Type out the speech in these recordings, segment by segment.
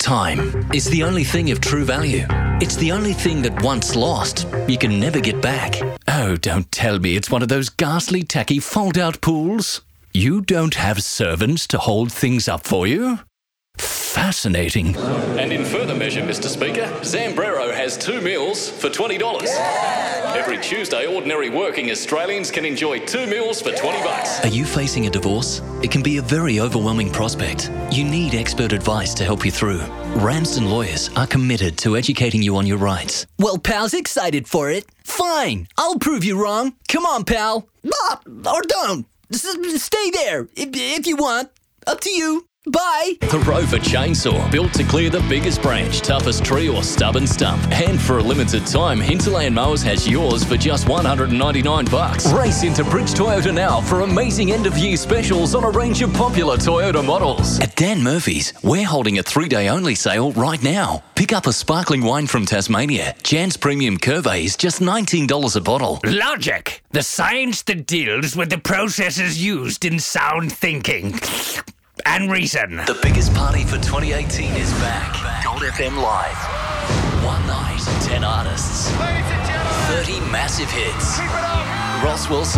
Time is the only thing of true value. It's the only thing that once lost, you can never get back. Oh, don't tell me it's one of those ghastly tacky fold-out pools. You don't have servants to hold things up for you? Fascinating. And in further measure, Mr. Speaker, Zambrero has 2 meals for $20. Every Tuesday, ordinary working Australians can enjoy 2 meals for $20. Are you facing a divorce? It can be a very overwhelming prospect. You need expert advice to help you through. Ramsden Lawyers are committed to educating you on your rights. Well, pal's excited for it. Fine, I'll prove you wrong. Come on, pal. Or don't. Stay there if you want. Up to you. Bye. The Rover Chainsaw, built to clear the biggest branch, toughest tree or stubborn stump. And for a limited time, Hinterland Mowers has yours for just $199. Race into Bridge Toyota now for amazing end-of-year specials on a range of popular Toyota models. At Dan Murphy's, we're holding a 3-day only sale right now. Pick up a sparkling wine from Tasmania. Jan's Premium Curvy is just $19 a bottle. Logic, the science that deals with the processes used in sound thinking and reason. The biggest party for 2018 is back. Gold FM Live. One night, 10 artists. 30 massive hits. Ross Wilson.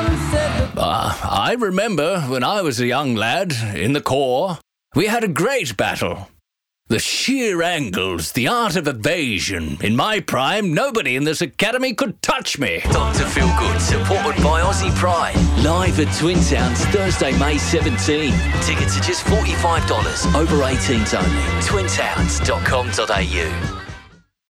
I remember when I was a young lad in the Corps, we had a great battle. The sheer angles, the art of evasion. In my prime, nobody in this academy could touch me. Dr. Feelgood, supported by Aussie Pride. Live at Twin Towns, Thursday, May 17. Tickets are just $45, over 18s only. twintowns.com.au